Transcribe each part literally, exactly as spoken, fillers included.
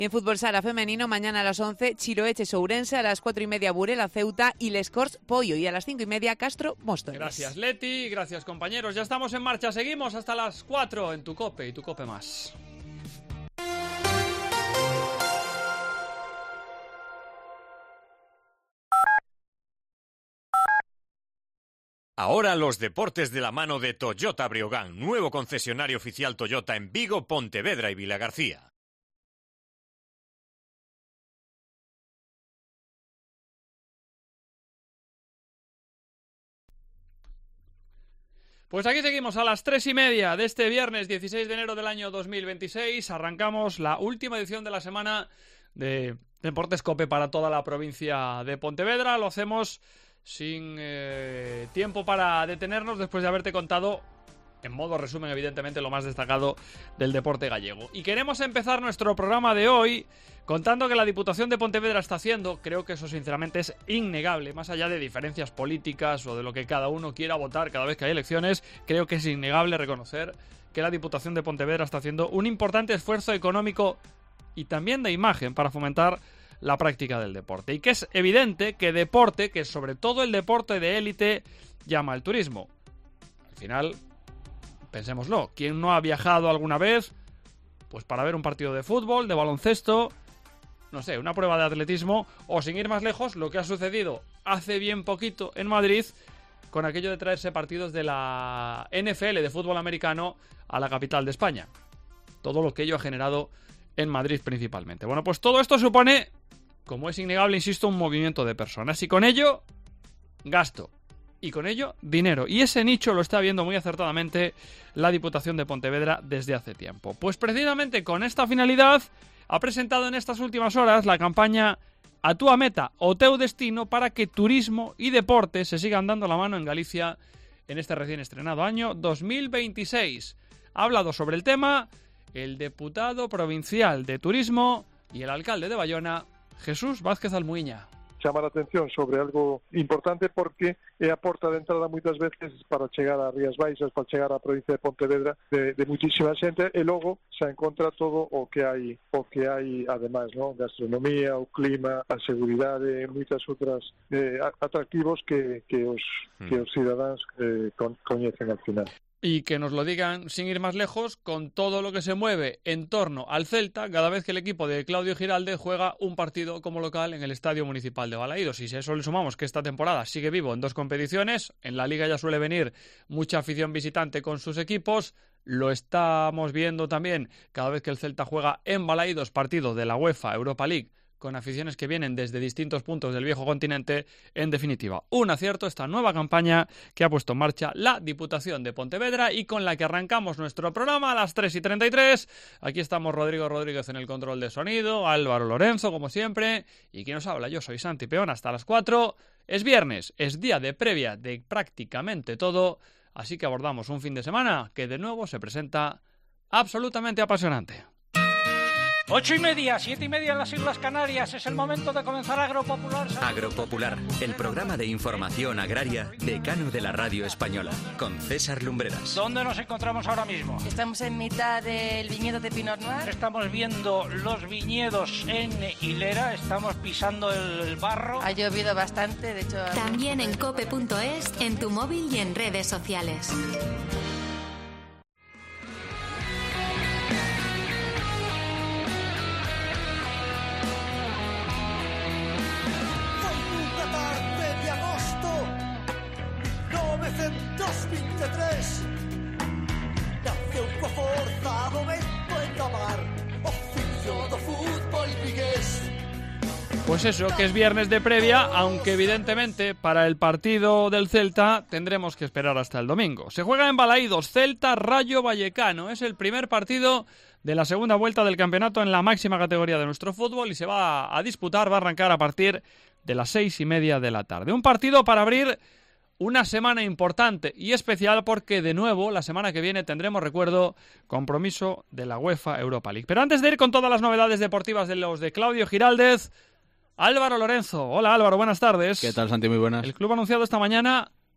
Y en fútbol sala femenino, mañana a las once, Chiroeches Ourense, a las cuatro y media Burela Ceuta y Les Corts Pollo, y a las cinco y media Castro Móstoles. Gracias, Leti, gracias, compañeros. Ya estamos en marcha, seguimos hasta las cuatro en Tu Cope y Tu Cope Más. Ahora los deportes de la mano de Toyota Breogán, nuevo concesionario oficial Toyota en Vigo, Pontevedra y Vilagarcía. Pues aquí seguimos a las tres y media de este viernes dieciséis de enero del año dos mil veintiséis. Arrancamos la última edición de la semana de Deportes Cope para toda la provincia de Pontevedra. Lo hacemos sin eh, tiempo para detenernos después de haberte contado, en modo resumen, evidentemente, lo más destacado del deporte gallego. Y queremos empezar nuestro programa de hoy contando que la Diputación de Pontevedra está haciendo, creo que eso sinceramente es innegable, más allá de diferencias políticas o de lo que cada uno quiera votar cada vez que hay elecciones, creo que es innegable reconocer que la Diputación de Pontevedra está haciendo un importante esfuerzo económico y también de imagen para fomentar la práctica del deporte. Y que es evidente que deporte, que sobre todo el deporte de élite, llama al turismo. Al final, pensémoslo, ¿quién no ha viajado alguna vez pues para ver un partido de fútbol, de baloncesto, no sé, una prueba de atletismo, o sin ir más lejos, lo que ha sucedido hace bien poquito en Madrid con aquello de traerse partidos de la N F L de fútbol americano a la capital de España? Todo lo que ello ha generado en Madrid principalmente. Bueno, pues todo esto supone, como es innegable, insisto, un movimiento de personas y con ello, gasto. Y con ello, dinero. Y ese nicho lo está viendo muy acertadamente la Diputación de Pontevedra desde hace tiempo. Pues precisamente con esta finalidad ha presentado en estas últimas horas la campaña A Túa Meta o Teu Destino para que turismo y deporte se sigan dando la mano en Galicia en este recién estrenado año dos mil veintiséis. Ha hablado sobre el tema el diputado provincial de Turismo y el alcalde de Bayona, Jesús Vázquez Almuiña. Chamar a atención sobre algo importante porque é a porta de entrada moitas veces para chegar a Rías Baixas, para chegar á provincia de Pontevedra de, de muitísima xente, e logo se encontra todo o que hai o que hai ademais, ¿no? Gastronomía, o clima, a seguridade, moitas outras eh, atractivos que, que, os, que os cidadáns eh, con, coñecen al final. Y que nos lo digan sin ir más lejos con todo lo que se mueve en torno al Celta cada vez que el equipo de Claudio Giraldez juega un partido como local en el Estadio Municipal de Balaídos. Y si a eso le sumamos que esta temporada sigue vivo en dos competiciones, en la Liga ya suele venir mucha afición visitante con sus equipos, lo estamos viendo también cada vez que el Celta juega en Balaídos partido de la UEFA Europa League, con aficiones que vienen desde distintos puntos del viejo continente. En definitiva, un acierto esta nueva campaña que ha puesto en marcha la Diputación de Pontevedra y con la que arrancamos nuestro programa a las tres y treinta y tres. Aquí estamos Rodrigo Rodríguez en el control de sonido, Álvaro Lorenzo como siempre, y quien nos habla, yo soy Santi Peón hasta las cuatro. Es viernes, es día de previa de prácticamente todo, así que abordamos un fin de semana que de nuevo se presenta absolutamente apasionante. Ocho y media, siete y media en las Islas Canarias. Es el momento de comenzar Agropopular. Agropopular, el programa de información agraria decano de la radio española, con César Lumbreras. ¿Dónde nos encontramos ahora mismo? Estamos en mitad del viñedo de Pinot Noir. Estamos viendo los viñedos en hilera, estamos pisando el barro. Ha llovido bastante, de hecho... También en cope punto es, en tu móvil y en redes sociales. novecientos veintitrés nace un forzado momento en Camar, oficio do fútbol vigués. Pues eso, que es viernes de previa, aunque evidentemente para el partido del Celta tendremos que esperar hasta el domingo. Se juega en Balaídos, Celta Rayo Vallecano. Es el primer partido de la segunda vuelta del campeonato en la máxima categoría de nuestro fútbol y se va a disputar, va a arrancar a partir de las seis y media de la tarde. Un partido para abrir una semana importante y especial porque, de nuevo, la semana que viene tendremos, recuerdo, compromiso de la UEFA Europa League. Pero antes de ir con todas las novedades deportivas de los de Claudio Giraldez, Álvaro Lorenzo. Hola Álvaro, buenas tardes. ¿Qué tal, Santi? Muy buenas. El club ha anunciado esta mañana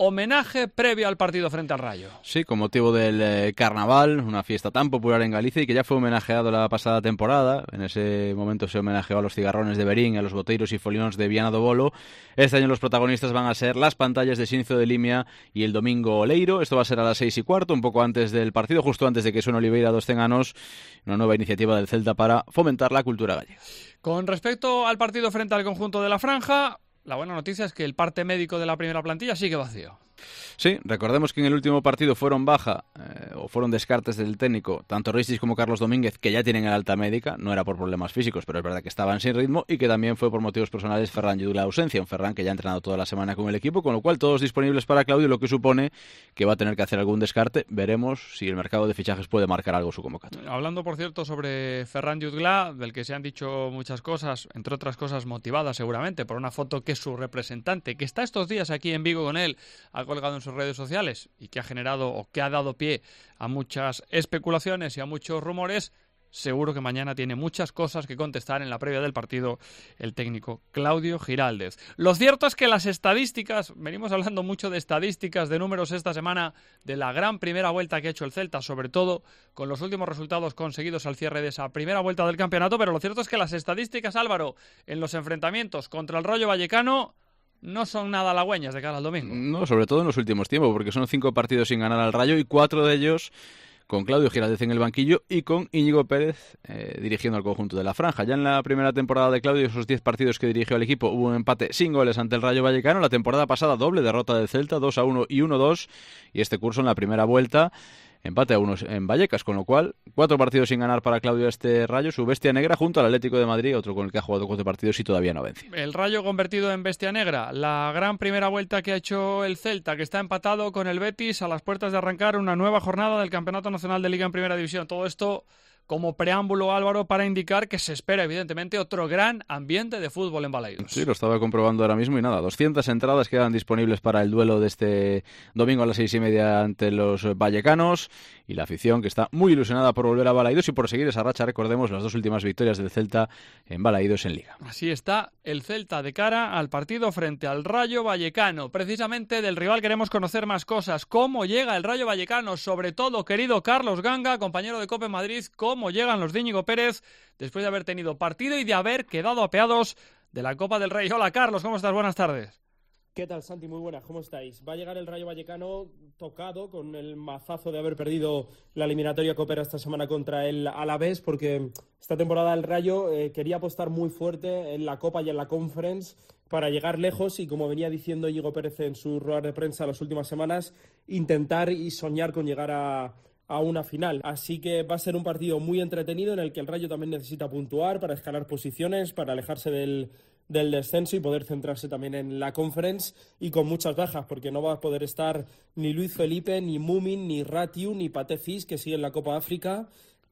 homenaje previo al partido frente al Rayo. Sí, con motivo del eh, Carnaval, una fiesta tan popular en Galicia y que ya fue homenajeado la pasada temporada. En ese momento se homenajeó a los cigarrones de Berín, a los boteiros y folións de Viana do Bolo. Este año los protagonistas van a ser las pantallas de Xinzo de Limia y el Domingo Oleiro. Esto va a ser a las seis y cuarto, un poco antes del partido, justo antes de que suene Oliveira dos cen anos, una nueva iniciativa del Celta para fomentar la cultura gallega. Con respecto al partido frente al conjunto de la Franja, la buena noticia es que el parte médico de la primera plantilla sigue vacío. Sí, recordemos que en el último partido fueron baja eh, o fueron descartes del técnico tanto Ristis como Carlos Domínguez, que ya tienen el alta médica, no era por problemas físicos, pero es verdad que estaban sin ritmo, y que también fue por motivos personales Ferran Llull la ausencia, un Ferran que ya ha entrenado toda la semana con el equipo, con lo cual todos disponibles para Claudio, lo que supone que va a tener que hacer algún descarte. Veremos si el mercado de fichajes puede marcar algo su convocatoria. Hablando, por cierto, sobre Ferran Jutgla, del que se han dicho muchas cosas, entre otras cosas motivadas seguramente por una foto que su representante, que está estos días aquí en Vigo con él, ha colgado en sus redes sociales y que ha generado o que ha dado pie a muchas especulaciones y a muchos rumores. Seguro que mañana tiene muchas cosas que contestar en la previa del partido el técnico Claudio Giraldez. Lo cierto es que las estadísticas, venimos hablando mucho de estadísticas, de números esta semana, de la gran primera vuelta que ha hecho el Celta, sobre todo con los últimos resultados conseguidos al cierre de esa primera vuelta del campeonato, pero lo cierto es que las estadísticas, Álvaro, en los enfrentamientos contra el Rayo Vallecano no son nada halagüeñas de cara al domingo. No, sobre todo en los últimos tiempos, porque son cinco partidos sin ganar al Rayo y cuatro de ellos con Claudio Giraldez en el banquillo y con Íñigo Pérez eh, dirigiendo al conjunto de la Franja. Ya en la primera temporada de Claudio, esos diez partidos que dirigió al equipo, hubo un empate sin goles ante el Rayo Vallecano. La temporada pasada, doble derrota del Celta, dos a uno y uno a dos. Y este curso, en la primera vuelta, empate a unos en Vallecas, con lo cual cuatro partidos sin ganar para Claudio este Rayo, su bestia negra, junto al Atlético de Madrid, otro con el que ha jugado cuatro partidos y todavía no vence. El Rayo convertido en bestia negra, la gran primera vuelta que ha hecho el Celta, que está empatado con el Betis a las puertas de arrancar una nueva jornada del Campeonato Nacional de Liga en Primera División. Todo esto como preámbulo, Álvaro, para indicar que se espera, evidentemente, otro gran ambiente de fútbol en Balaidos. Sí, lo estaba comprobando ahora mismo y nada, doscientas entradas quedan disponibles para el duelo de este domingo a las seis y media ante los vallecanos, y la afición que está muy ilusionada por volver a Balaidos y por seguir esa racha. Recordemos las dos últimas victorias del Celta en Balaidos en Liga. Así está el Celta de cara al partido frente al Rayo Vallecano. Precisamente del rival queremos conocer más cosas. ¿Cómo llega el Rayo Vallecano? Sobre todo, querido Carlos Ganga, compañero de COPE Madrid, ¿cómo llegan los de Íñigo Pérez después de haber tenido partido y de haber quedado apeados de la Copa del Rey? Hola, Carlos, ¿cómo estás? Buenas tardes. ¿Qué tal, Santi? Muy buenas, ¿cómo estáis? Va a llegar el Rayo Vallecano tocado con el mazazo de haber perdido la eliminatoria Copera esta semana contra el Alavés, porque esta temporada el Rayo eh, quería apostar muy fuerte en la Copa y en la Conference para llegar lejos y, como venía diciendo Íñigo Pérez en su rueda de prensa las últimas semanas, intentar y soñar con llegar a, a una final. Así que va a ser un partido muy entretenido en el que el Rayo también necesita puntuar para escalar posiciones, para alejarse del del descenso y poder centrarse también en la Conference, y con muchas bajas, porque no va a poder estar ni Luis Felipe, ni Mumin, ni Ratiu, ni Patecis, que sigue en la Copa África,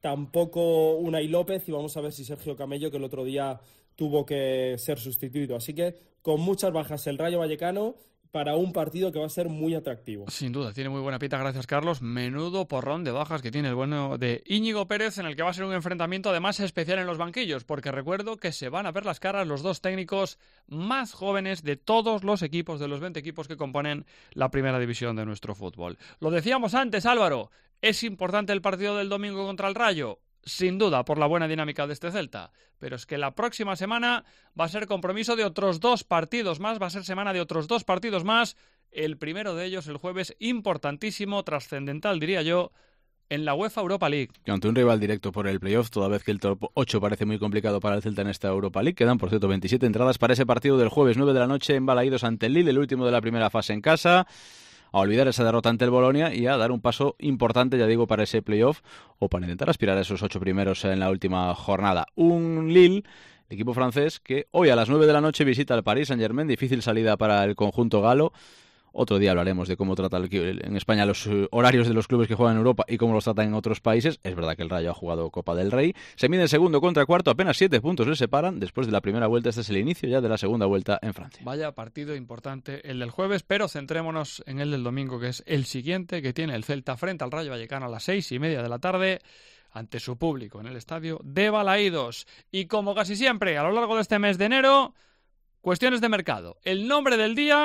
tampoco Unai López, y vamos a ver si Sergio Camello, que el otro día tuvo que ser sustituido. Así que con muchas bajas el Rayo Vallecano, para un partido que va a ser muy atractivo. Sin duda, tiene muy buena pinta, gracias Carlos. Menudo porrón de bajas que tiene el bueno de Íñigo Pérez, en el que va a ser un enfrentamiento además especial en los banquillos, porque recuerdo que se van a ver las caras los dos técnicos más jóvenes de todos los equipos, de los veinte equipos que componen la primera división de nuestro fútbol. Lo decíamos antes, Álvaro, ¿es importante el partido del domingo contra el Rayo? Sin duda, por la buena dinámica de este Celta, pero es que la próxima semana va a ser compromiso de otros dos partidos más, va a ser semana de otros dos partidos más, el primero de ellos el jueves, importantísimo, trascendental diría yo, en la UEFA Europa League. Ante un rival directo por el playoff, toda vez que el top ocho parece muy complicado para el Celta en esta Europa League. Quedan, por cierto, veintisiete entradas para ese partido del jueves nueve de la noche en Balaidos ante el Lille, el último de la primera fase en casa. A olvidar esa derrota ante el Bolonia y a dar un paso importante, ya digo, para ese playoff o para intentar aspirar a esos ocho primeros en la última jornada. Un Lille, el equipo francés, que hoy a las nueve de la noche visita al Paris Saint-Germain. Difícil salida para el conjunto galo. Otro día hablaremos de cómo trata el, en España los horarios de los clubes que juegan en Europa y cómo los tratan en otros países. Es verdad que el Rayo ha jugado Copa del Rey. Se mide en segundo contra cuarto, apenas siete puntos le separan. Después de la primera vuelta, este es el inicio ya de la segunda vuelta en Francia. Vaya partido importante el del jueves, pero centrémonos en el del domingo, que es el siguiente, que tiene el Celta frente al Rayo Vallecano a las seis y media de la tarde, ante su público en el estadio de Balaidos. Y como casi siempre, a lo largo de este mes de enero, cuestiones de mercado. El nombre del día: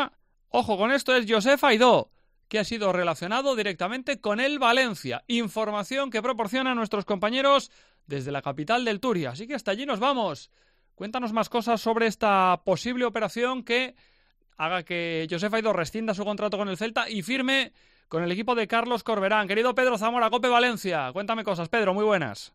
Ojo con esto, es Josef Aidó, que ha sido relacionado directamente con el Valencia. Información que proporcionan nuestros compañeros desde la capital del Turia. Así que hasta allí nos vamos. Cuéntanos más cosas sobre esta posible operación que haga que Josef Aidó rescinda su contrato con el Celta y firme con el equipo de Carlos Corberán. Querido Pedro Zamora, COPE Valencia. Cuéntame cosas, Pedro, muy buenas.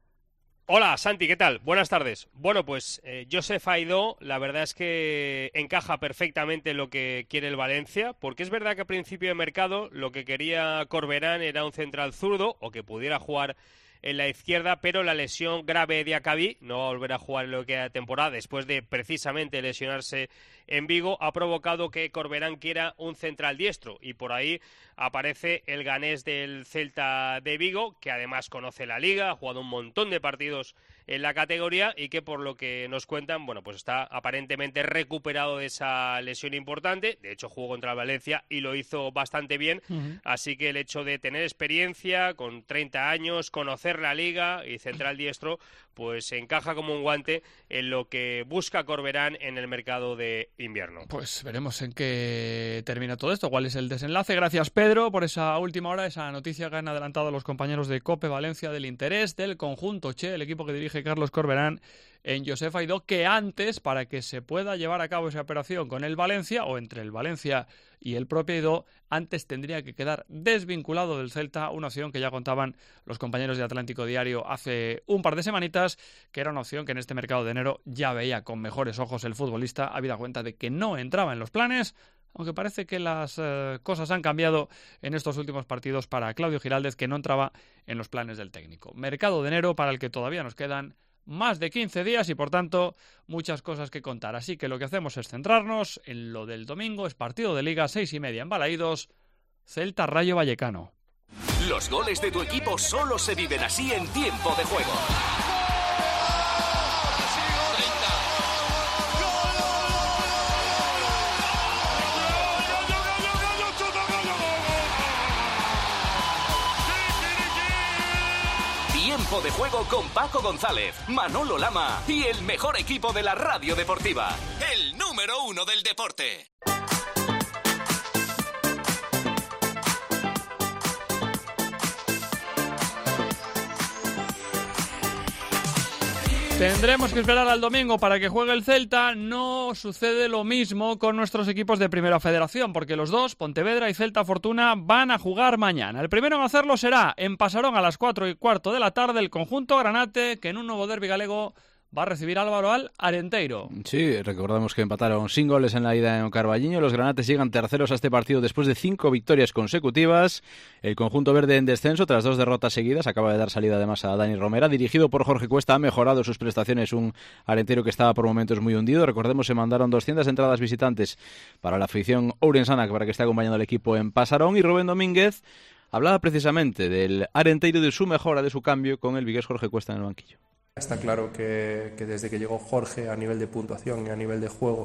Hola, Santi, ¿qué tal? Buenas tardes. Bueno, pues eh, Josef Aidó, la verdad es que encaja perfectamente en lo que quiere el Valencia, porque es verdad que a principio de mercado lo que quería Corberán era un central zurdo o que pudiera jugar en la izquierda, pero la lesión grave de Diacabí, no va a volver a jugar en lo que queda de temporada después de precisamente lesionarse en Vigo, ha provocado que Corberán quiera un central diestro y por ahí aparece el ganés del Celta de Vigo, que además conoce la Liga, ha jugado un montón de partidos en la categoría y que por lo que nos cuentan, bueno, pues está aparentemente recuperado de esa lesión importante. De hecho jugó contra el Valencia y lo hizo bastante bien, uh-huh. Así que el hecho de tener experiencia con treinta años, conocer la Liga y central diestro, pues encaja como un guante en lo que busca Corberán en el mercado de invierno. Pues veremos en qué termina todo esto, cuál es el desenlace. Gracias, Pedro, por esa última hora, esa noticia que han adelantado los compañeros de COPE Valencia del interés del conjunto Che, el equipo que dirige Carlos Corberán, en Josef Aidó, que antes, para que se pueda llevar a cabo esa operación con el Valencia, o entre el Valencia y el propio Aidó, antes tendría que quedar desvinculado del Celta, una opción que ya contaban los compañeros de Atlántico Diario hace un par de semanitas, que era una opción que en este mercado de enero ya veía con mejores ojos el futbolista, habida cuenta de que no entraba en los planes, aunque parece que las eh, cosas han cambiado en estos últimos partidos para Claudio Giraldez, que no entraba en los planes del técnico. Mercado de enero para el que todavía nos quedan más de quince días y, por tanto, muchas cosas que contar. Así que lo que hacemos es centrarnos en lo del domingo. Es partido de Liga, seis y media en Balaídos, Celta Rayo Vallecano. Los goles de tu equipo solo se viven así en tiempo de juego. Tiempo de juego con Paco González, Manolo Lama y el mejor equipo de la radio deportiva, el número uno del deporte. Tendremos que esperar al domingo para que juegue el Celta. No sucede lo mismo con nuestros equipos de Primera Federación, porque los dos, Pontevedra y Celta Fortuna, van a jugar mañana. El primero en hacerlo será en Pasarón a las cuatro y cuarto de la tarde el conjunto granate, que en un nuevo derbi galego va a recibir Álvaro al Arenteiro. Sí, recordamos que empataron sin goles en la ida en Carballiño. Los granates llegan terceros a este partido después de cinco victorias consecutivas. El conjunto verde en descenso tras dos derrotas seguidas. Acaba de dar salida además a Dani Romera. Dirigido por Jorge Cuesta, ha mejorado sus prestaciones un Arenteiro que estaba por momentos muy hundido. Recordemos, se mandaron doscientas entradas visitantes para la afición ourensana, para que esté acompañando al equipo en Pasarón. Y Rubén Domínguez hablaba precisamente del Arenteiro, de su mejora, de su cambio con el vigués Jorge Cuesta en el banquillo. Está claro que, que desde que llegó Jorge, a nivel de puntuación y a nivel de juego,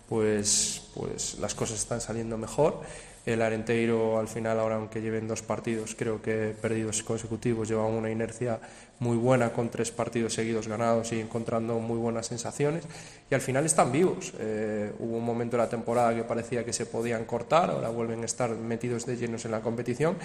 pues, pues las cosas están saliendo mejor. El Arenteiro, al final, ahora aunque lleven dos partidos, creo que perdidos consecutivos, llevan una inercia muy buena con tres partidos seguidos ganados y encontrando muy buenas sensaciones. Y al final están vivos. Eh, hubo un momento de la temporada que parecía que se podían cortar, ahora vuelven a estar metidos de llenos en la competición.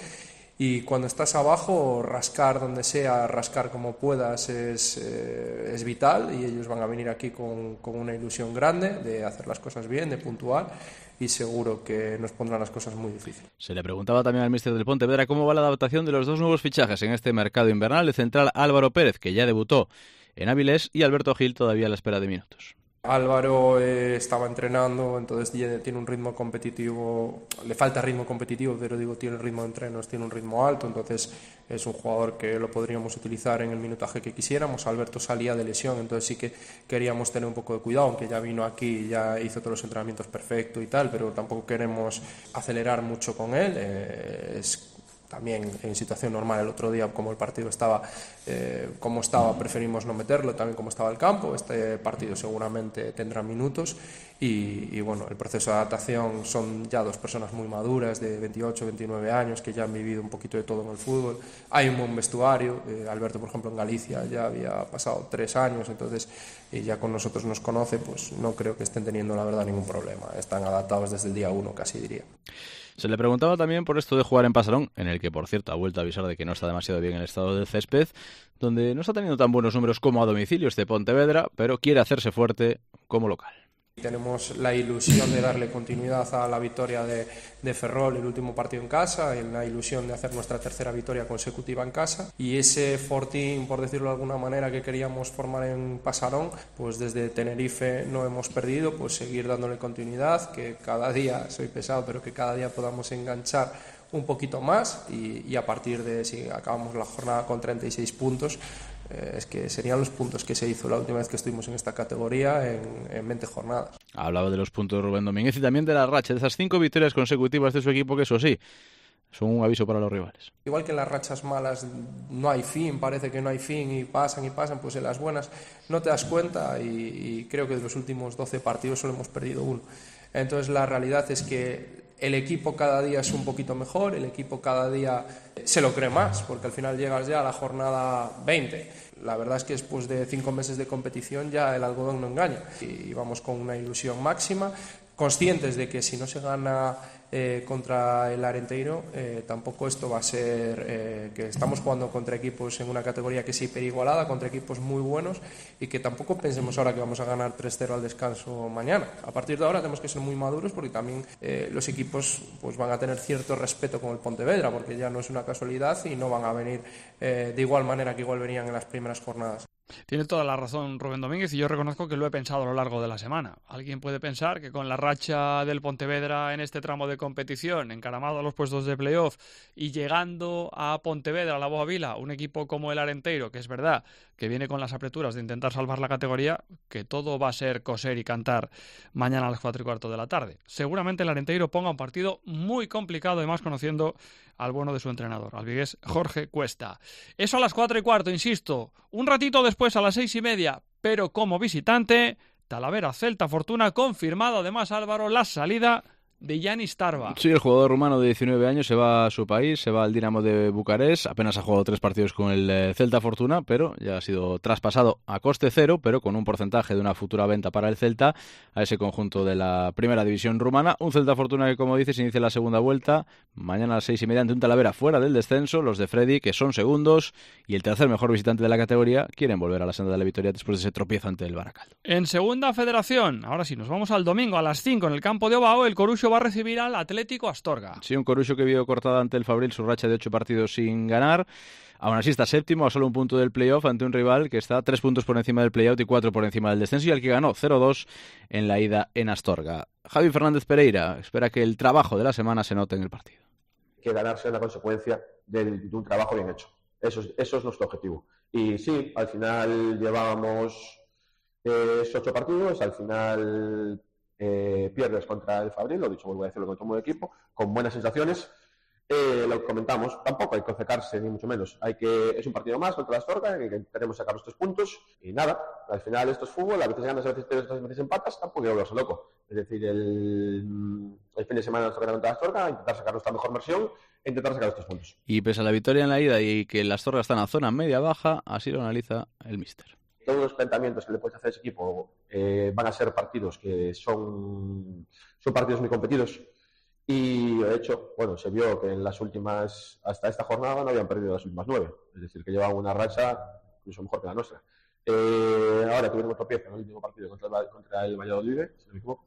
Y cuando estás abajo, rascar donde sea, rascar como puedas es, eh, es vital, y ellos van a venir aquí con, con una ilusión grande de hacer las cosas bien, de puntuar, y seguro que nos pondrán las cosas muy difíciles. Se le preguntaba también al míster del Pontevedra cómo va la adaptación de los dos nuevos fichajes en este mercado invernal, el central Álvaro Pérez, que ya debutó en Avilés, y Alberto Gil, todavía a la espera de minutos. Álvaro eh, estaba entrenando, entonces tiene un ritmo competitivo, le falta ritmo competitivo, pero digo, tiene ritmo de entrenos, tiene un ritmo alto, entonces es un jugador que lo podríamos utilizar en el minutaje que quisiéramos. Alberto salía de lesión, entonces sí que queríamos tener un poco de cuidado, aunque ya vino aquí, ya hizo todos los entrenamientos perfectos y tal, pero tampoco queremos acelerar mucho con él. Eh, es también en situación normal el otro día, como el partido estaba eh, como estaba, preferimos no meterlo, también como estaba el campo. Este partido seguramente tendrá minutos y, y bueno, el proceso de adaptación son ya dos personas muy maduras de veintiocho, veintinueve años que ya han vivido un poquito de todo en el fútbol. Hay un buen vestuario, eh, Alberto por ejemplo en Galicia ya había pasado tres años, entonces y ya con nosotros nos conoce, pues no creo que estén teniendo la verdad ningún problema, están adaptados desde el día uno casi diría. Se le preguntaba también por esto de jugar en Pasarón, en el que, por cierto, ha vuelto a avisar de que no está demasiado bien el estado del césped, donde no está teniendo tan buenos números como a domicilio este Pontevedra, pero quiere hacerse fuerte como local. Tenemos la ilusión de darle continuidad a la victoria de, de Ferrol, el último partido en casa, y la ilusión de hacer nuestra tercera victoria consecutiva en casa. Y ese fortín, por decirlo de alguna manera, que queríamos formar en Pasarón, pues desde Tenerife no hemos perdido, pues seguir dándole continuidad, que cada día, soy pesado, pero que cada día podamos enganchar un poquito más y, y a partir de, si acabamos la jornada con treinta y seis puntos, eh, es que serían los puntos que se hizo la última vez que estuvimos en esta categoría en, en veinte jornadas. Hablaba de los puntos Rubén Domínguez y también de la racha, de esas cinco victorias consecutivas de su equipo, que eso sí, son un aviso para los rivales. Igual que en las rachas malas no hay fin, parece que no hay fin y pasan y pasan, pues en las buenas no te das cuenta y, y creo que de los últimos doce partidos solo hemos perdido uno. Entonces la realidad es que el equipo cada día es un poquito mejor, el equipo cada día se lo cree más, porque al final llegas ya a la jornada veinte. La verdad es que después de cinco meses de competición ya el algodón no engaña. Y vamos con una ilusión máxima, conscientes de que si no se gana eh, contra el Arenteiro, eh, tampoco esto va a ser eh, que estamos jugando contra equipos en una categoría que es hiperigualada, contra equipos muy buenos, y que tampoco pensemos ahora que vamos a ganar tres cero al descanso mañana. A partir de ahora tenemos que ser muy maduros, porque también eh, los equipos pues van a tener cierto respeto con el Pontevedra, porque ya no es una casualidad y no van a venir eh, de igual manera que igual venían en las primeras jornadas. Tiene toda la razón Rubén Domínguez y yo reconozco que lo he pensado a lo largo de la semana. Alguien puede pensar que con la racha del Pontevedra en este tramo de competición, encaramado a los puestos de playoff y llegando a Pontevedra, a la Boavila, un equipo como el Arenteiro, que es verdad que viene con las apreturas de intentar salvar la categoría, que todo va a ser coser y cantar mañana a las cuatro y cuarto de la tarde. Seguramente el Arenteiro ponga un partido muy complicado, además conociendo al bueno de su entrenador, al vigués Jorge Cuesta. Eso a las cuatro y cuarto, insisto, un ratito después a las seis y media, pero como visitante, Talavera Celta Fortuna, confirmado además Álvaro la salida de Yanis Tarba. Sí, el jugador rumano de diecinueve años se va a su país, se va al Dinamo de Bucarest, apenas ha jugado tres partidos con el eh, Celta Fortuna, pero ya ha sido traspasado a coste cero, pero con un porcentaje de una futura venta para el Celta a ese conjunto de la primera división rumana. Un Celta Fortuna que, como dices, inicia la segunda vuelta mañana a las seis y media ante un Talavera fuera del descenso. Los de Freddy, que son segundos, y el tercer mejor visitante de la categoría, quieren volver a la senda de la victoria después de ese tropiezo ante el Baracaldo. En segunda federación, ahora sí, nos vamos al domingo a las cinco en el campo de Ovao. El Coruxo va a recibir al Atlético Astorga. Sí, un Coruxo que vio cortada ante el Fabril su racha de ocho partidos sin ganar. Aún así está séptimo a solo un punto del playoff ante un rival que está tres puntos por encima del playout y cuatro por encima del descenso, y al que ganó cero dos en la ida en Astorga. Javi Fernández Pereira espera que el trabajo de la semana se note en el partido. Que ganarse es la consecuencia de, de un trabajo bien hecho. Eso es, eso es nuestro objetivo. Y sí, al final llevábamos eh, ocho partidos, al final eh, pierdes contra el Fabril, lo dicho, vuelvo a decirlo, contra un buen equipo, con buenas sensaciones. Eh, lo comentamos, tampoco hay que obcecarse, ni mucho menos. Hay que, es un partido más contra la Astorga, en el que queremos sacar los tres puntos, y nada, al final esto es fútbol, a veces ganas, a veces pierdes, a veces empatas, tampoco hay que volverse loco. Es decir, el, el fin de semana nos toca contra la Astorga, intentar sacar nuestra mejor versión e intentar sacar los tres puntos. Y pese a la victoria en la ida y que la Astorga está en la zona media-baja, así lo analiza el míster. Todos los planteamientos que le puedes hacer a ese equipo eh, van a ser partidos que son, son partidos muy competidos. Y de hecho, bueno, se vio que en las últimas, hasta esta jornada no habían perdido las últimas nueve, es decir, que llevaban una racha incluso mejor que la nuestra. Eh, ahora tuvimos tropiezo en el último partido contra el, contra el Valladolid, si no me equivoco.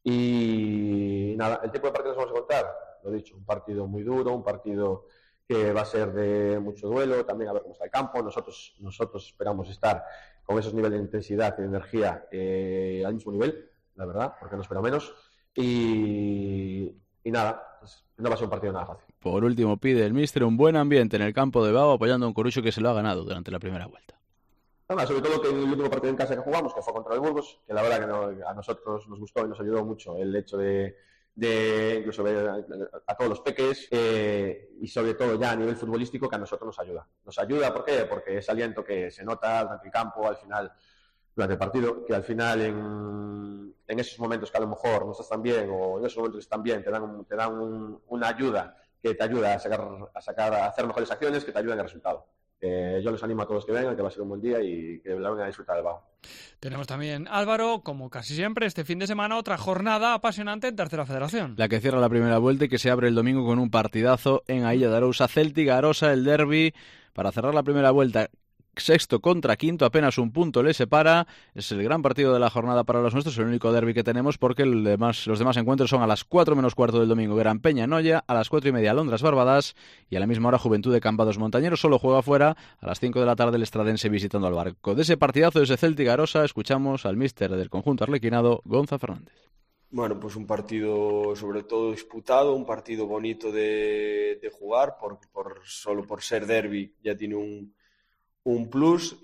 Y nada, el tipo de partidos que vamos a contar, lo he dicho, un partido muy duro, un partido que va a ser de mucho duelo, también a ver cómo está el campo. Nosotros, nosotros esperamos estar con esos niveles de intensidad y de energía eh, al mismo nivel, la verdad, porque no espero menos. Y... Y nada, pues no va a ser un partido nada fácil. Por último, pide el míster un buen ambiente en el campo de Bao, apoyando a un Coruxo que se lo ha ganado durante la primera vuelta. Nada, sobre todo que en el último partido en casa que jugamos, que fue contra el Burgos, que la verdad que no, a nosotros nos gustó y nos ayudó mucho el hecho de, de incluso ver a, a todos los peques eh, y sobre todo ya a nivel futbolístico que a nosotros nos ayuda. Nos ayuda, ¿por qué? Porque ese aliento que se nota durante el campo, al final, durante el partido, que al final en, en esos momentos que a lo mejor no estás tan bien o en esos momentos que están bien te dan, un, te dan un, una ayuda que te ayuda a sacar, a sacar, a hacer mejores acciones que te ayuden en el resultado. Eh, yo les animo a todos que vengan, que va a ser un buen día y que la vengan a disfrutar del Bao. Tenemos también, Álvaro, como casi siempre, este fin de semana otra jornada apasionante en Tercera Federación. La que cierra la primera vuelta y que se abre el domingo con un partidazo en Ailla de Arousa. Celtic Arosa, el derbi, para cerrar la primera vuelta. Sexto contra quinto, apenas un punto le separa. Es el gran partido de la jornada para los nuestros, el único derbi que tenemos, porque el demás, los demás encuentros son a las cuatro menos cuarto del domingo. Gran Peña Noya, a las cuatro y media Londras Barbadas y a la misma hora Juventud de Cambados Montañeros. Solo juega fuera a las cinco de la tarde el Estradense visitando al Barco. De ese partidazo, de ese Celtic Arosa, escuchamos al míster del conjunto arlequinado, Gonza Fernández. Bueno, pues un partido sobre todo disputado, un partido bonito de, de jugar, por, por, solo por ser derbi ya tiene un un plus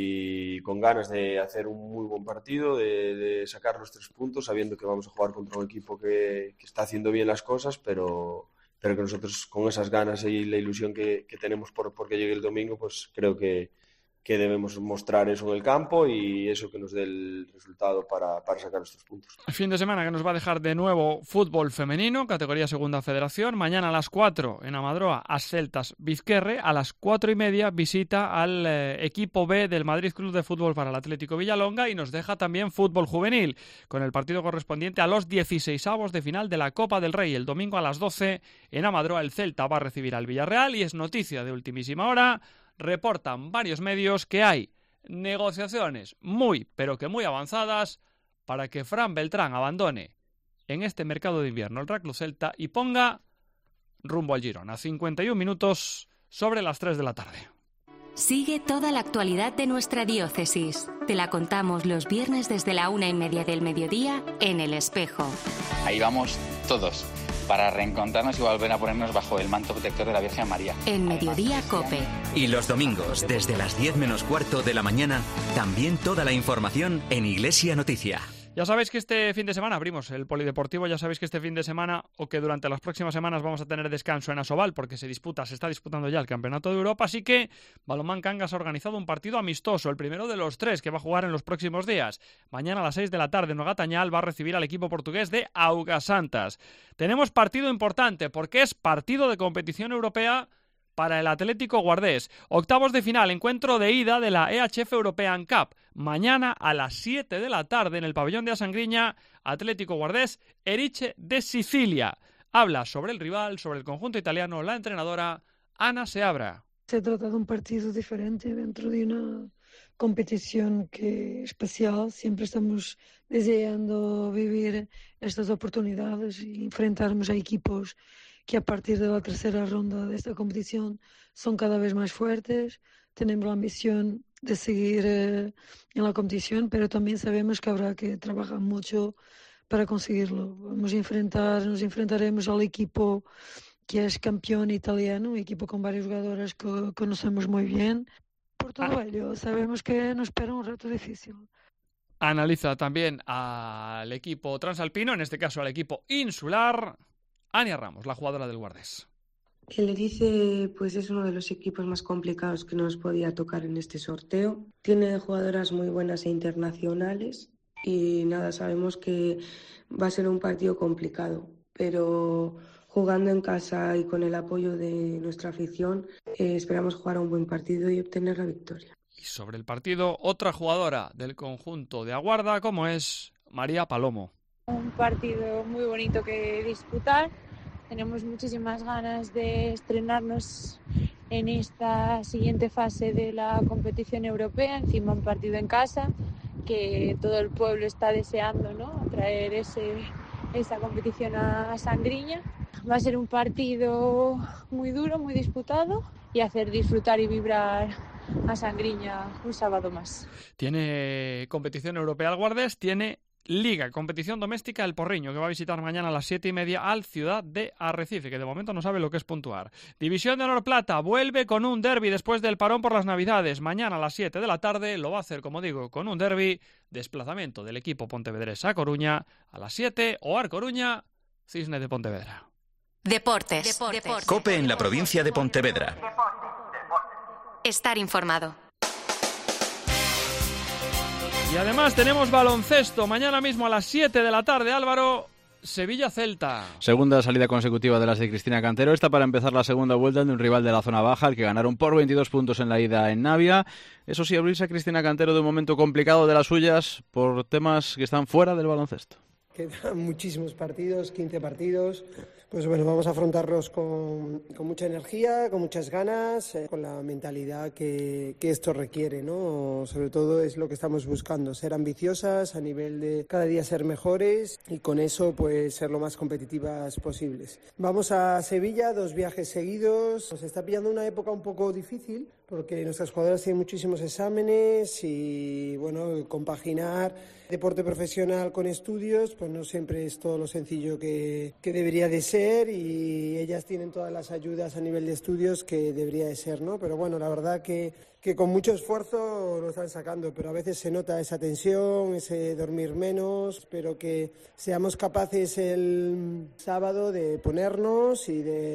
y con ganas de hacer un muy buen partido, de, de sacar los tres puntos, sabiendo que vamos a jugar contra un equipo que, que está haciendo bien las cosas, pero, pero que nosotros con esas ganas y la ilusión que, que tenemos por, por que llegue el domingo, pues creo que, que debemos mostrar eso en el campo y eso que nos dé el resultado para, para sacar nuestros puntos. El fin de semana que nos va a dejar de nuevo fútbol femenino, categoría Segunda Federación. Mañana a las cuatro en Amadroa, a Celtas Vizquerre. A las cuatro y media visita al eh, equipo B del Madrid Club de Fútbol para el Atlético Villalonga y nos deja también fútbol juvenil con el partido correspondiente a los dieciseisavos de final de la Copa del Rey. El domingo a las doce en Amadroa el Celta va a recibir al Villarreal y es noticia de ultimísima hora. Reportan varios medios que hay negociaciones muy, pero que muy avanzadas para que Fran Beltrán abandone en este mercado de invierno el Real Club Celta y ponga rumbo al Girona. cincuenta y un minutos sobre las tres de la tarde. Sigue toda la actualidad de nuestra diócesis. Te la contamos los viernes desde la una y media del mediodía en El Espejo. Ahí vamos todos, para reencontrarnos y volver a ponernos bajo el manto protector de la Virgen María. En Mediodía Cope. Y los domingos, desde las diez menos cuarto de la mañana, también toda la información en Iglesia Noticia. Ya sabéis que este fin de semana abrimos el polideportivo, ya sabéis que este fin de semana o que durante las próximas semanas vamos a tener descanso en Asobal porque se disputa, se está disputando ya el Campeonato de Europa, así que Balonmán Cangas ha organizado un partido amistoso, el primero de los tres que va a jugar en los próximos días. Mañana a las seis de la tarde en Ogatañal va a recibir al equipo portugués de Augasantas. Tenemos partido importante porque es partido de competición europea para el Atlético Guardés. Octavos de final, encuentro de ida de la E H F European Cup. Mañana a las siete de la tarde en el pabellón de Asangriña, Atlético Guardés, Erice de Sicilia. Habla sobre el rival, sobre el conjunto italiano, la entrenadora Ana Seabra. Se trata de un partido diferente dentro de una competición que especial. Siempre estamos deseando vivir estas oportunidades y enfrentarnos a equipos que a partir de la tercera ronda de esta competición son cada vez más fuertes. Tenemos la ambición de seguir eh, en la competición, pero también sabemos que habrá que trabajar mucho para conseguirlo. Vamos a enfrentar, nos enfrentaremos al equipo que es campeón italiano, un equipo con varias jugadoras que conocemos muy bien. Por todo ah. ello, sabemos que nos espera un reto difícil. Analiza también al equipo transalpino, en este caso al equipo insular, Ania Ramos, la jugadora del Guardés. El Erice pues es uno de los equipos más complicados que nos podía tocar en este sorteo. Tiene jugadoras muy buenas e internacionales y nada, sabemos que va a ser un partido complicado, pero jugando en casa y con el apoyo de nuestra afición eh, esperamos jugar un buen partido y obtener la victoria. Y sobre el partido, otra jugadora del conjunto de Aguarda, como es María Palomo. Un partido muy bonito que disputar. Tenemos muchísimas ganas de estrenarnos en esta siguiente fase de la competición europea, encima un partido en casa que todo el pueblo está deseando, ¿no? Traer ese, esa competición a Sangriña. Va a ser un partido muy duro, muy disputado y hacer disfrutar y vibrar a Sangriña un sábado más. Tiene competición europea el Guardés, tiene Liga, competición doméstica el Porriño, que va a visitar mañana a las siete y media al Ciudad de Arrecife, que de momento no sabe lo que es puntuar. División de Honor Plata vuelve con un derbi después del parón por las Navidades. Mañana a las siete de la tarde lo va a hacer, como digo, con un derbi. Desplazamiento del equipo pontevedrés a Coruña a las siete o Ar Coruña Cisne de Pontevedra. Deportes. Deportes. COPE en la provincia de Pontevedra. Estar informado. Y además tenemos baloncesto. Mañana mismo a las siete de la tarde, Álvaro, Sevilla-Celta. Segunda salida consecutiva de las de Cristina Cantero. Esta para empezar la segunda vuelta de un rival de la zona baja, al que ganaron por veintidós puntos en la ida en Navia. Eso sí, abrirse a Cristina Cantero de un momento complicado de las suyas por temas que están fuera del baloncesto. Quedan muchísimos partidos, quince partidos. Pues bueno, vamos a afrontarlos con, con mucha energía, con muchas ganas, eh, con la mentalidad que, que esto requiere, ¿no? Sobre todo es lo que estamos buscando, ser ambiciosas a nivel de cada día ser mejores y con eso pues ser lo más competitivas posibles. Vamos a Sevilla, dos viajes seguidos. Nos está pillando una época un poco difícil porque nuestras jugadoras tienen muchísimos exámenes y bueno, compaginar deporte profesional con estudios pues no siempre es todo lo sencillo que, que debería de ser, y ellas tienen todas las ayudas a nivel de estudios que debería de ser, ¿no? Pero bueno, la verdad que, que con mucho esfuerzo lo están sacando, pero a veces se nota esa tensión, ese dormir menos. Espero que seamos capaces el sábado de ponernos y de,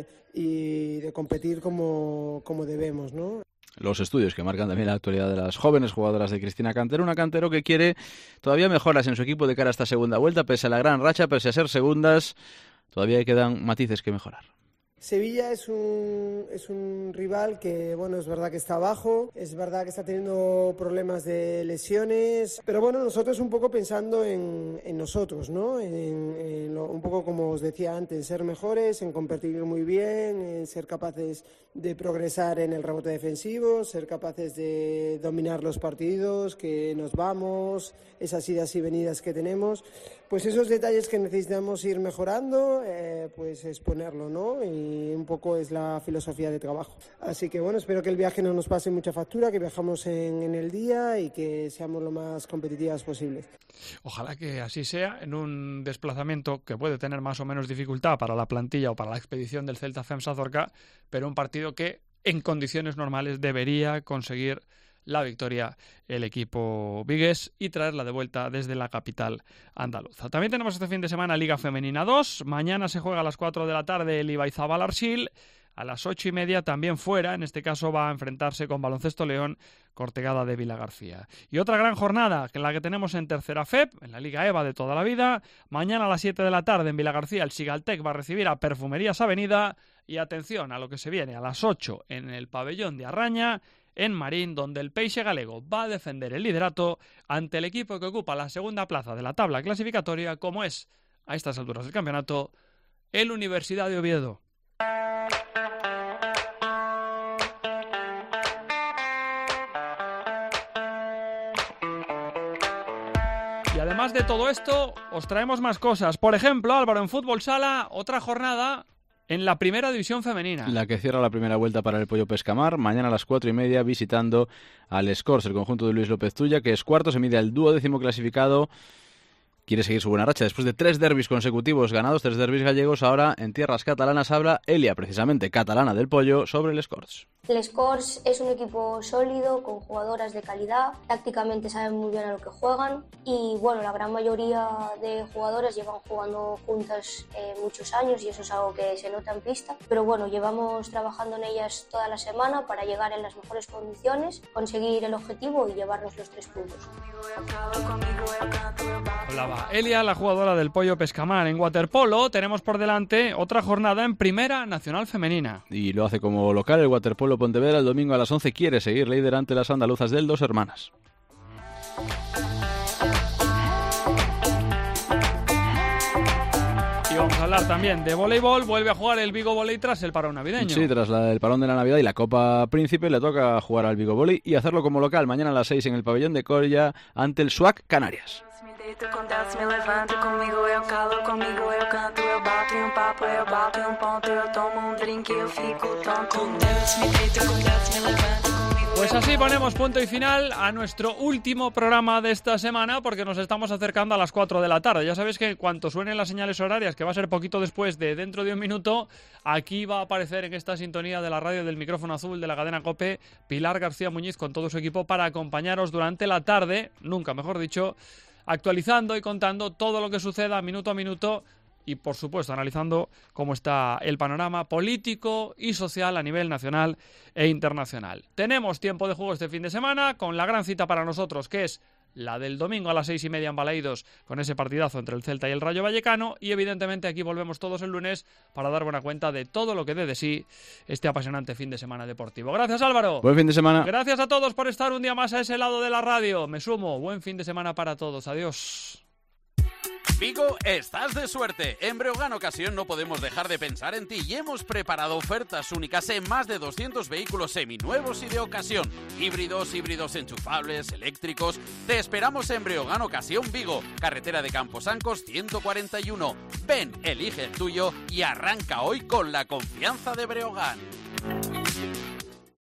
y de competir como, como debemos, ¿no? Los estudios que marcan también la actualidad de las jóvenes jugadoras de Cristina Cantero, una Cantero que quiere todavía mejoras en su equipo de cara a esta segunda vuelta, pese a la gran racha, pese a ser segundas, todavía quedan matices que mejorar. Sevilla es un, es un rival que, bueno, es verdad que está abajo, es verdad que está teniendo problemas de lesiones, pero bueno, nosotros un poco pensando en, en nosotros, ¿no? En, en lo, un poco como os decía antes, en ser mejores, en competir muy bien, en ser capaces de progresar en el rebote defensivo, ser capaces de dominar los partidos, que nos vamos, esas idas y venidas que tenemos, pues esos detalles que necesitamos ir mejorando, eh, pues exponerlo, ¿no? Y Y un poco es la filosofía de trabajo. Así que bueno, espero que el viaje no nos pase mucha factura, que viajamos en, en el día y que seamos lo más competitivas posibles. Ojalá que así sea, en un desplazamiento que puede tener más o menos dificultad para la plantilla o para la expedición del Celta FEMSA Zorca, pero un partido que en condiciones normales debería conseguir la victoria el equipo vigués y traerla de vuelta desde la capital andaluza. También tenemos este fin de semana Liga Femenina dos. Mañana se juega a las cuatro de la tarde el Ibaizabal-Arsil. A las ocho y media también fuera, en este caso va a enfrentarse con Baloncesto León, Cortegada de Vilagarcía. Y otra gran jornada, que la que tenemos en Tercera F E P, en la Liga EVA de toda la vida. Mañana a las siete de la tarde en Vilagarcía el Sigaltec va a recibir a Perfumerías Avenida. Y atención a lo que se viene a las ocho en el pabellón de Arraña, en Marín, donde el Peixe Galego va a defender el liderato ante el equipo que ocupa la segunda plaza de la tabla clasificatoria, como es, a estas alturas del campeonato, el Universidad de Oviedo. Y además de todo esto, os traemos más cosas. Por ejemplo, Álvaro, en Fútbol Sala, otra jornada en la primera división femenina. La que cierra la primera vuelta para el Pollo Pescamar, mañana a las cuatro y media visitando al Scors, el conjunto de Luis López Tulla, que es cuarto, se mide al duodécimo clasificado. Quiere seguir su buena racha después de tres derbis consecutivos ganados, tres derbis gallegos. Ahora en tierras catalanas habla Elia, precisamente catalana del Pollo, sobre el Scors. El Scors es un equipo sólido, con jugadoras de calidad, tácticamente saben muy bien a lo que juegan y bueno, la gran mayoría de jugadores llevan jugando juntas eh, muchos años y eso es algo que se nota en pista, pero bueno, llevamos trabajando en ellas toda la semana para llegar en las mejores condiciones, conseguir el objetivo y llevarnos los tres puntos. Hablaba Elia, la jugadora del Pollo Pescamar. En waterpolo tenemos por delante otra jornada en Primera Nacional Femenina. Y lo hace como local el waterpolo Pontevedra el domingo a las once. Quiere seguir líder ante las andaluzas del Dos Hermanas. Y vamos a hablar también de voleibol. Vuelve a jugar el Vigo Volley tras el parón navideño. Sí, tras la, el parón de la Navidad y la Copa Príncipe le toca jugar al Vigo Volley y hacerlo como local mañana a las seis en el pabellón de Coria ante el S U A C Canarias. Me levanto, conmigo eu calo, conmigo eu canto, eu bato e um papo, eu bato e um ponto, eu tomo un drink y eu fico tonto. Con Deus me deito, con Deus me levanto, conmigo. Pues así ponemos punto y final a nuestro último programa de esta semana, porque nos estamos acercando a las cuatro de la tarde. Ya sabéis que en cuanto suenen las señales horarias, que va a ser poquito después de dentro de un minuto, aquí va a aparecer en esta sintonía de la radio del micrófono azul de la cadena COPE Pilar García Muñiz con todo su equipo para acompañaros durante la tarde, nunca mejor dicho, actualizando y contando todo lo que suceda minuto a minuto y, por supuesto, analizando cómo está el panorama político y social a nivel nacional e internacional. Tenemos tiempo de juego este fin de semana con la gran cita para nosotros, que es la del domingo a las seis y media en Balaídos, con ese partidazo entre el Celta y el Rayo Vallecano, y evidentemente aquí volvemos todos el lunes para dar buena cuenta de todo lo que dé de sí este apasionante fin de semana deportivo. Gracias, Álvaro. Buen fin de semana. Gracias a todos por estar un día más a ese lado de la radio. Me sumo. Buen fin de semana para todos. Adiós. Vigo, estás de suerte. En Breogán Ocasión no podemos dejar de pensar en ti y hemos preparado ofertas únicas en más de doscientos vehículos seminuevos y de ocasión. Híbridos, híbridos enchufables, eléctricos. Te esperamos en Breogán Ocasión Vigo, carretera de Camposancos ciento cuarenta y uno. Ven, elige el tuyo y arranca hoy con la confianza de Breogán.